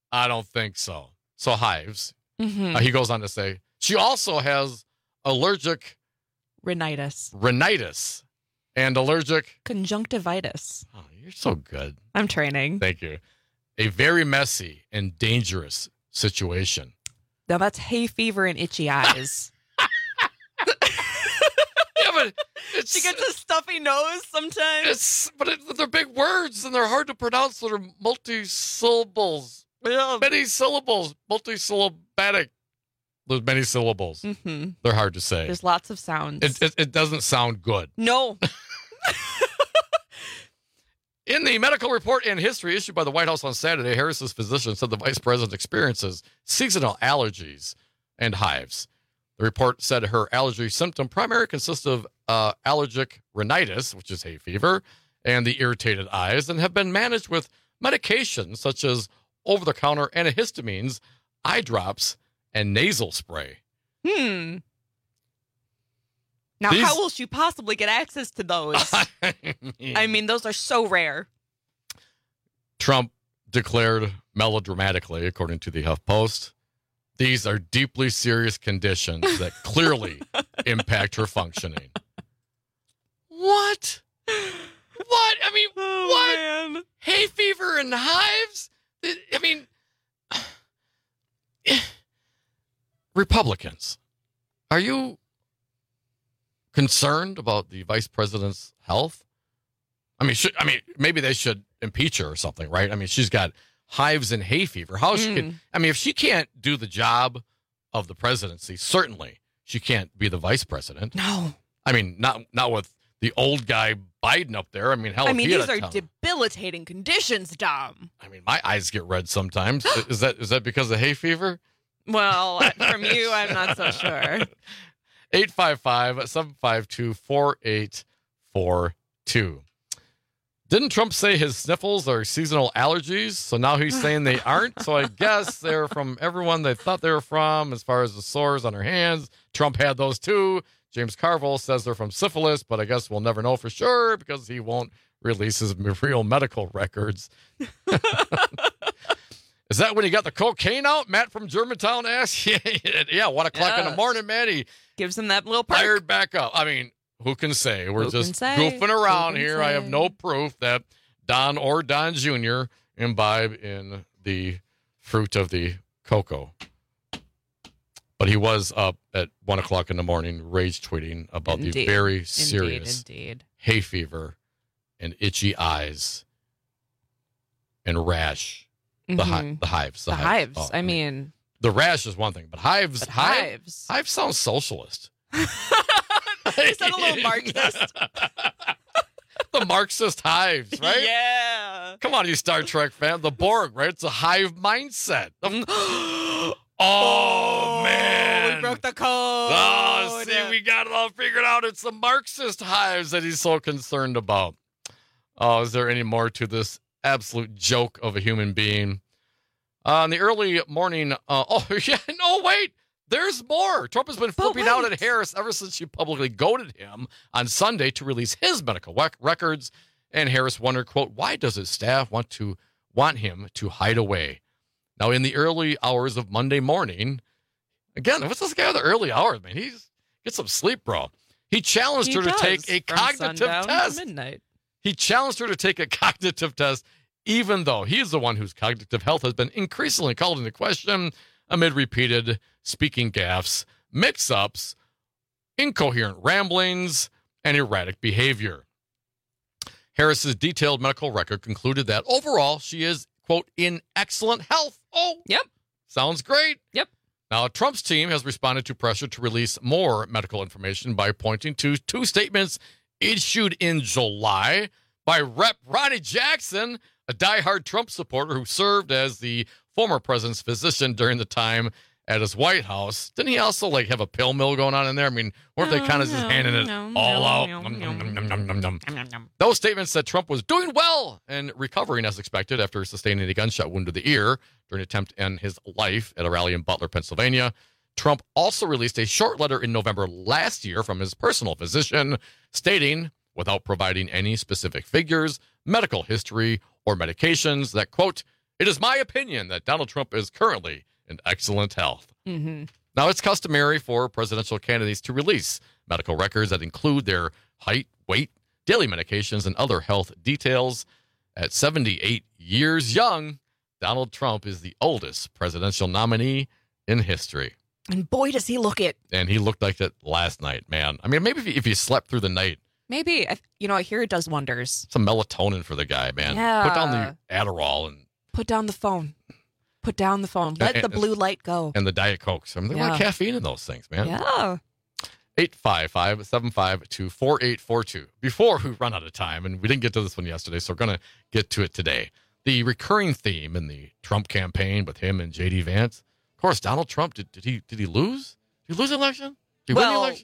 So hives. He goes on to say she also has allergic rhinitis and allergic conjunctivitis. Oh, you're so good. I'm training. Thank you. A very messy and dangerous situation. Now that's hay fever and itchy eyes. Yeah, but she gets a stuffy nose sometimes. They're big words and they're hard to pronounce. They're multi-syllables. Yeah. Many syllables. Multisyllabatic. There's many syllables. They're hard to say. There's lots of sounds. It doesn't sound good. No. In the medical report and history issued by the White House on Saturday, Harris's physician said the vice president experiences seasonal allergies and hives. The report said her allergy symptom primarily consists of allergic rhinitis, which is hay fever, and the irritated eyes, and have been managed with medications such as over-the-counter antihistamines, eye drops, and nasal spray. Now, how will she possibly get access to those? I mean, those are so rare. Trump declared melodramatically, according to the HuffPost, these are deeply serious conditions that clearly impact her functioning. What? I mean, what? Man. Hay fever and hives? I mean, Republicans, are you concerned about the vice president's health? I mean, maybe they should impeach her or something, right? I mean, she's got hives and hay fever. How she can? I mean, if she can't do the job of the presidency, certainly she can't be the vice president. No, I mean, not with the old guy Biden up there. I mean, hell, these are debilitating conditions, Dom. I mean, my eyes get red sometimes. Is that because of hay fever? Well, from you, I'm not so sure. 855-752-4842. Didn't Trump say his sniffles are seasonal allergies? So now he's saying they aren't. So I guess they're from everyone they thought they were from, as far as the sores on her hands. Trump had those too. James Carville says they're from syphilis, but I guess we'll never know for sure because he won't release his real medical records. Is that when he got the cocaine out? Matt from Germantown asked. Yeah, 1 o'clock in the morning, man. He gives him that little perk. Fired back up. I mean, who can say? We're just goofing around here. I have no proof that Don or Don Jr. imbibe in the fruit of the cocoa. But he was up at 1 o'clock in the morning, rage tweeting about the very serious hay fever and itchy eyes and rash. The hives. The hives. Oh, I mean, the rash is one thing, but hives. Hives sounds socialist. Is that a little Marxist? The Marxist hives, right? Yeah. Come on, you Star Trek fan. The Borg, right? It's a hive mindset. Oh, man. We broke the code. Oh, see, we got it all figured out. It's the Marxist hives that he's so concerned about. Oh, is there any more to this absolute joke of a human being? In the early morning, wait. There's more. Trump has been flipping out at Harris ever since she publicly goaded him on Sunday to release his medical records. And Harris wondered, quote, why does his staff want him to hide away? Now, in the early hours of Monday morning, again, what's this guy with the early hours, man? Get some sleep, bro. He challenged her to take a cognitive test. Midnight. He challenged her to take a cognitive test, even though he is the one whose cognitive health has been increasingly called into question amid repeated speaking gaffes, mix-ups, incoherent ramblings, and erratic behavior. Harris's detailed medical record concluded that overall she is, quote, in excellent health. Oh, yep. Sounds great. Yep. Now, Trump's team has responded to pressure to release more medical information by pointing to two statements issued in July by Rep. Ronnie Jackson, a diehard Trump supporter who served as the former president's physician during the time at his White House. Didn't he also have a pill mill going on in there? I mean, weren't they kind of just handing it all out? Those statements said Trump was doing well and recovering as expected after sustaining a gunshot wound to the ear during an attempt to end his life at a rally in Butler, Pennsylvania. Trump also released a short letter in November last year from his personal physician stating, without providing any specific figures, medical history, or medications, that, quote, it is my opinion that Donald Trump is currently in excellent health. Mm-hmm. Now, it's customary for presidential candidates to release medical records that include their height, weight, daily medications, and other health details. At 78 years young, Donald Trump is the oldest presidential nominee in history. And boy, does he look it. And he looked like it last night, man. I mean, maybe if he slept through the night. Maybe. I hear it does wonders. Some melatonin for the guy, man. Yeah. Put down the Adderall and... Put down the phone. Put down the phone. Let the blue light go. And the Diet Cokes. I mean, there's a lot of caffeine in those things, man. Yeah. 855-752-4842. Before we run out of time, and we didn't get to this one yesterday, so we're going to get to it today. The recurring theme in the Trump campaign with him and J.D. Vance. Of course, Donald Trump, did he lose? Did he lose the election? Did he win the election?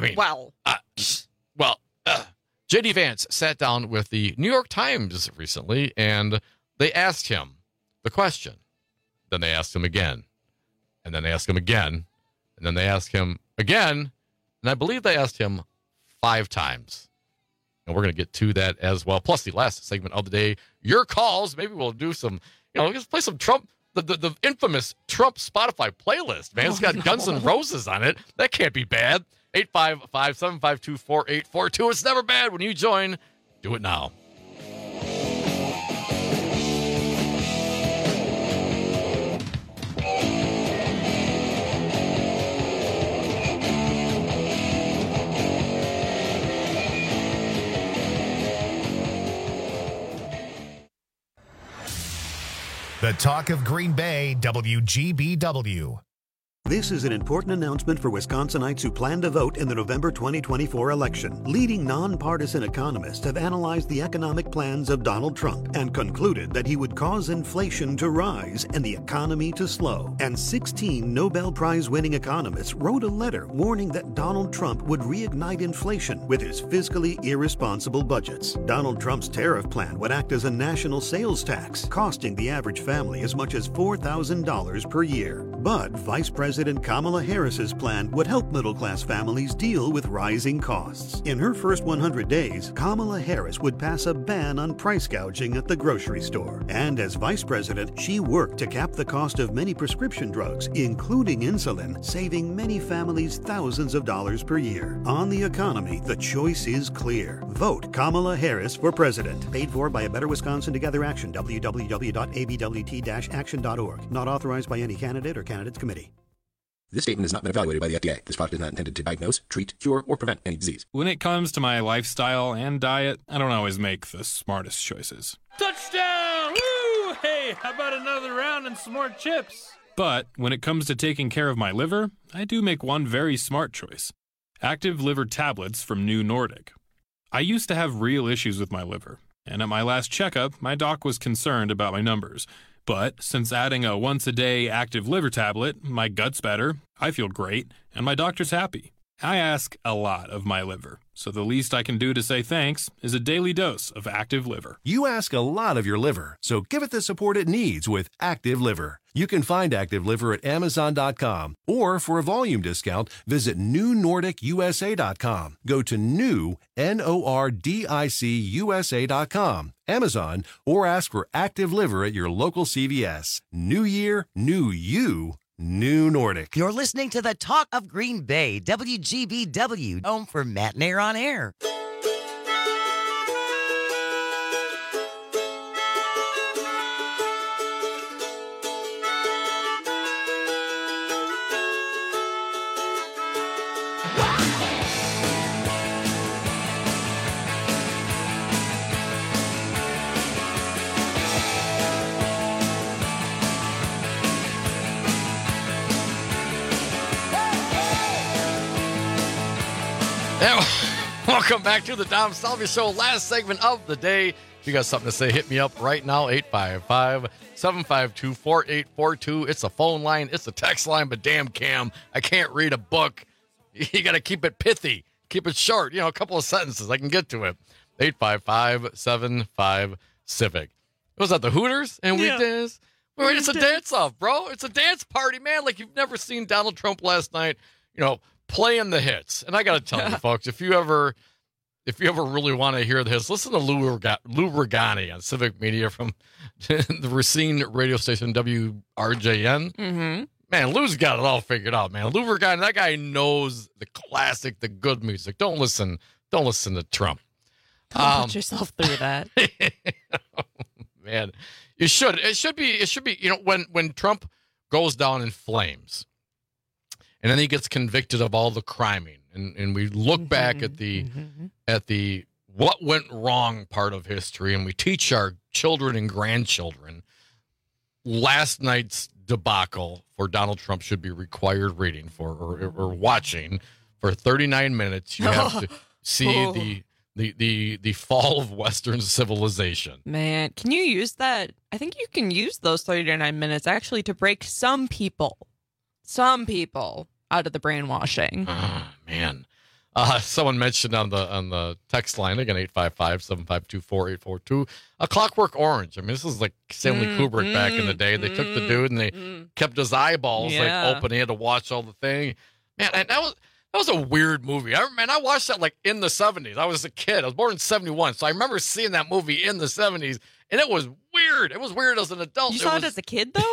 J.D. Vance sat down with the New York Times recently, and they asked him the question. Then they asked him again. And then they asked him again. And then they asked him again. And I believe they asked him 5 times. And we're going to get to that as well. Plus the last segment of the day, your calls. Maybe we'll do some, let's play some Trump, the infamous Trump Spotify playlist, man. It's got Guns N' Roses on it. That can't be bad. 855-752-4842. It's never bad when you join. Do it now. The Talk of Green Bay, WGBW. This is an important announcement for Wisconsinites who plan to vote in the November 2024 election. Leading nonpartisan economists have analyzed the economic plans of Donald Trump and concluded that he would cause inflation to rise and the economy to slow. And 16 Nobel Prize-winning economists wrote a letter warning that Donald Trump would reignite inflation with his fiscally irresponsible budgets. Donald Trump's tariff plan would act as a national sales tax, costing the average family as much as $4,000 per year. But Vice President Kamala Harris's plan would help middle-class families deal with rising costs. In her first 100 days, Kamala Harris would pass a ban on price gouging at the grocery store. And as vice president, she worked to cap the cost of many prescription drugs, including insulin, saving many families thousands of dollars per year. On the economy, the choice is clear. Vote Kamala Harris for president. Paid for by A Better Wisconsin Together Action, www.abwt-action.org. Not authorized by any candidate or candidates committee. This statement has not been evaluated by the FDA. This product is not intended to diagnose, treat, cure, or prevent any disease. When it comes to my lifestyle and diet, I don't always make the smartest choices. Touchdown! Woo! Hey, how about another round and some more chips? But when it comes to taking care of my liver, I do make one very smart choice. Active liver tablets from New Nordic. I used to have real issues with my liver, and at my last checkup, my doc was concerned about my numbers. But since adding a once-a-day active liver tablet, my gut's better, I feel great, and my doctor's happy. I ask a lot of my liver, so the least I can do to say thanks is a daily dose of Active Liver. You ask a lot of your liver, so give it the support it needs with Active Liver. You can find Active Liver at Amazon.com, or for a volume discount, visit NewNordicUSA.com. Go to NewNordicUSA.com, Amazon, or ask for Active Liver at your local CVS. New year, new you. New Nordic. You're listening to the Talk of Green Bay, WGBW, home for Matt and Air on Air. Yeah, welcome back to the Dom Salvia Show. Last segment of the day. If you got something to say, hit me up right now, 855-752-4842. It's a phone line. It's a text line, but damn, Cam, I can't read a book. You got to keep it pithy. Keep it short. You know, a couple of sentences. I can get to it. 855-75-CIVIC. Was that the Hooters? And we did. Wait, it's a dance-off, bro. It's a dance party, man. Like you've never seen Donald Trump last night, you know, playing the hits. And I got to tell you, folks, if you ever really want to hear the hits, listen to Lou Ragani on Civic Media from the Racine radio station WRJN. Mm-hmm. Man, Lou's got it all figured out, man. Lou Ragani, that guy knows the classic, the good music. Don't listen to Trump. Don't put yourself through that. Man, you should. It should be, you know, when Trump goes down in flames, and then he gets convicted of all the criming, and we look back at the what went wrong part of history, and we teach our children and grandchildren. Last night's debacle for Donald Trump should be required reading for or watching for 39 minutes. You have to see the fall of Western civilization. Man, can you use that? I think you can use those 39 minutes actually to break some people out of the brainwashing. Oh, man. Someone mentioned on the text line, again, 855-752-4842, A Clockwork Orange. I mean, this is like Stanley Kubrick back in the day. They took the dude and they kept his eyeballs like open. He had to watch all the thing. Man, and that was a weird movie. I watched that like in the 70s. I was a kid. I was born in 71, so I remember seeing that movie in the 70s, and it was weird. It was weird as an adult. You saw it as a kid, though?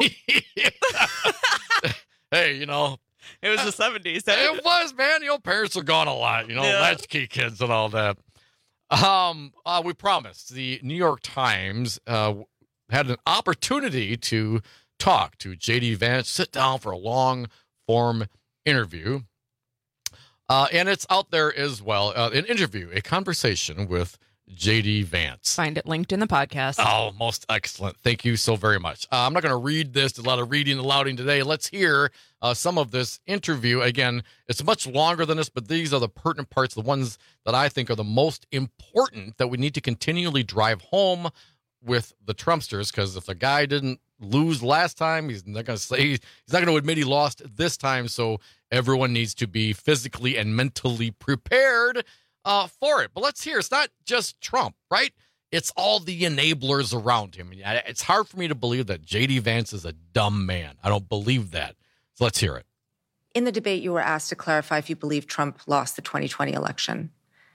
Hey, you know. It was the 70s. It was, man. You know, parents are gone a lot, you know, latchkey kids and all that. We promised. The New York Times had an opportunity to talk to J.D. Vance, sit down for a long-form interview. And it's out there as well. An interview, a conversation with J.D. Vance. Find it linked in the podcast. Oh, most excellent. Thank you so very much. I'm not going to read this. There's a lot of reading and louding today. Let's hear some of this interview. Again, it's much longer than this, but these are the pertinent parts, the ones that I think are the most important that we need to continually drive home with the Trumpsters, because if the guy didn't lose last time, he's not going to say, he's not going to admit he lost this time, so everyone needs to be physically and mentally prepared for it. But let's hear, it's not just Trump, right? It's all the enablers around him. It's hard for me to believe that J.D. Vance is a dumb man. I don't believe that. So let's hear it. In the debate, you were asked to clarify if you believe Trump lost the 2020 election.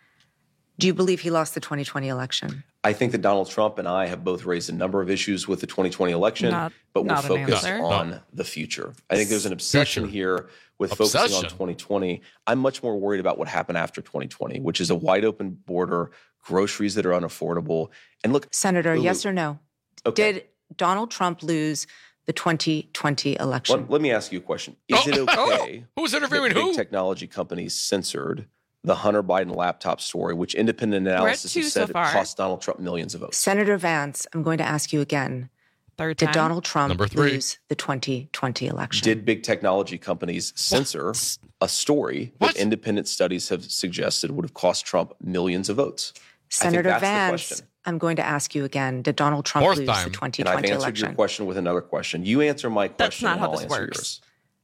Do you believe he lost the 2020 election? I think that Donald Trump and I have both raised a number of issues with the 2020 election, but we're focused on the future. I think there's an obsession here with focusing on 2020. I'm much more worried about what happened after 2020, which is a wide open border, groceries that are unaffordable. And look, Senator, yes or no? Okay. Did Donald Trump lose the 2020 election? Let me ask you a question. Is it okay who's interviewing that big technology companies censored the Hunter Biden laptop story, which independent analysis has said it cost Donald Trump millions of votes? Senator Vance, I'm going to ask you again. Did Donald Trump lose the 2020 election? Did big technology companies censor a story that independent studies have suggested would have cost Trump millions of votes? Senator Vance, I'm going to ask you again. Did Donald Trump lose the 2020 election? And I've answered your question with another question. You answer my question and I'll answer yours.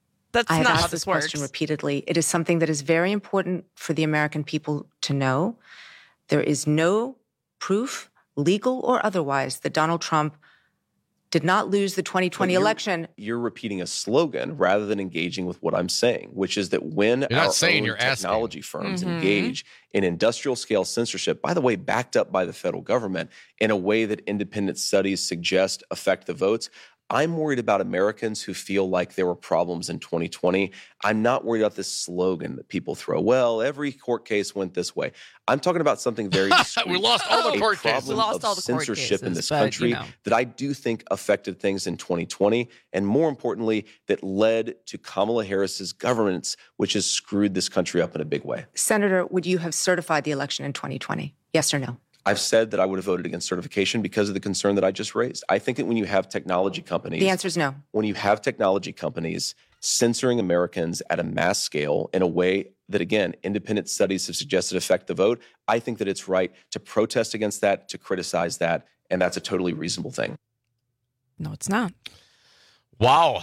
I have asked this question repeatedly. It is something that is very important for the American people to know. There is no proof, legal or otherwise, that Donald Trump did not lose the 2020 election. You're repeating a slogan rather than engaging with what I'm saying, which is that when our own technology firms engage in industrial scale censorship, by the way, backed up by the federal government, in a way that independent studies suggest affect the votes, I'm worried about Americans who feel like there were problems in 2020. I'm not worried about this slogan that people throw. Well, every court case went this way. I'm talking about something very discreet. We lost all the court cases. We lost all the censorship in this country that I do think affected things in 2020, and more importantly, that led to Kamala Harris's governance, which has screwed this country up in a big way. Senator, would you have certified the election in 2020? Yes or no? I've said that I would have voted against certification because of the concern that I just raised. I think that when you have technology companies... The answer is no. When you have technology companies censoring Americans at a mass scale in a way that, again, independent studies have suggested affect the vote, I think that it's right to protest against that, to criticize that, and that's a totally reasonable thing. No, it's not. Wow.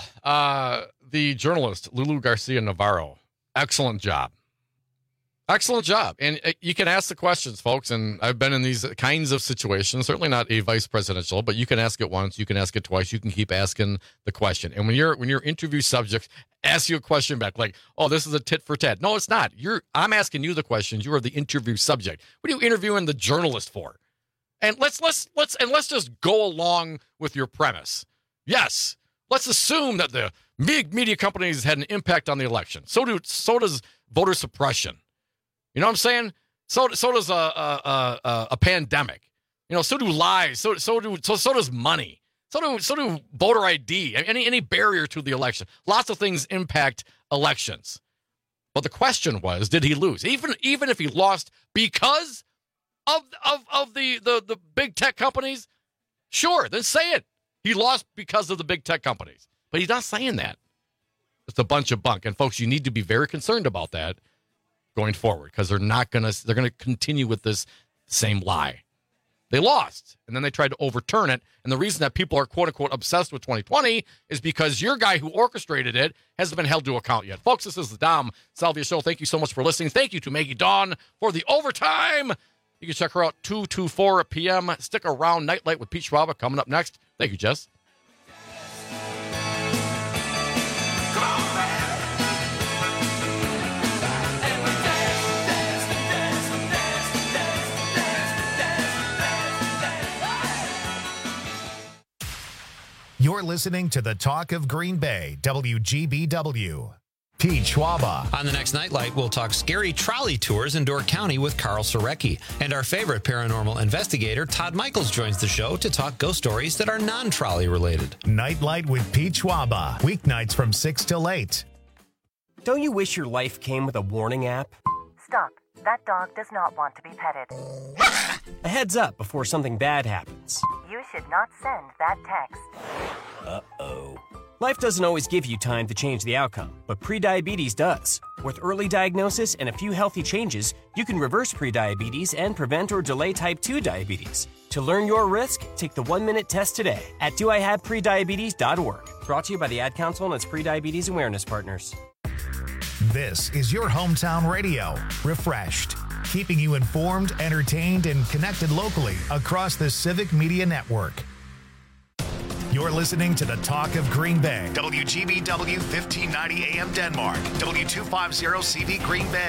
The journalist, Lulu Garcia Navarro, excellent job. Excellent job. And you can ask the questions, folks, and I've been in these kinds of situations, certainly not a vice presidential, but you can ask it once, you can ask it twice, you can keep asking the question. And when your interview subject asks you a question back, like, oh, this is a tit for tat. No, it's not. I'm asking you the questions. You are the interview subject. What are you interviewing the journalist for? And let's just go along with your premise. Yes, let's assume that the big media companies had an impact on the election. So does voter suppression. You know what I'm saying? So does a pandemic. You know, so do lies. So does money. So do voter ID. Any barrier to the election. Lots of things impact elections. But the question was, did he lose? Even if he lost because of the big tech companies, sure, then say it. He lost because of the big tech companies. But he's not saying that. It's a bunch of bunk. And folks, you need to be very concerned about that going forward, because they're going to continue with this same lie. They lost, and then they tried to overturn it. And the reason that people are, quote unquote, obsessed with 2020 is because your guy who orchestrated it hasn't been held to account yet. Folks, this is the Dom Salvia Show. Thank you so much for listening. Thank you to Maggie Dawn for the overtime. You can check her out 2 to 4 p.m. Stick around. Nightlight with Pete Schwaba coming up next. Thank you, Jess. You're listening to the Talk of Green Bay, WGBW. Pete Schwaba. On the next Nightlight, we'll talk scary trolley tours in Door County with Carl Sorecki. And our favorite paranormal investigator, Todd Michaels, joins the show to talk ghost stories that are non-trolley related. Nightlight with Pete Schwaba. Weeknights from 6 till 8. Don't you wish your life came with a warning app? Stop. That dog does not want to be petted. A heads up before something bad happens. You should not send that text. Uh-oh. Life doesn't always give you time to change the outcome, but prediabetes does. With early diagnosis and a few healthy changes, you can reverse prediabetes and prevent or delay type 2 diabetes. To learn your risk, take the 1-minute test today at doihaveprediabetes.org. Brought to you by the Ad Council and its prediabetes awareness partners. This is your hometown radio, Refreshed, keeping you informed, entertained, and connected locally across the Civic Media Network. You're listening to the Talk of Green Bay, WGBW 1590 AM Denmark, W250 CV Green Bay.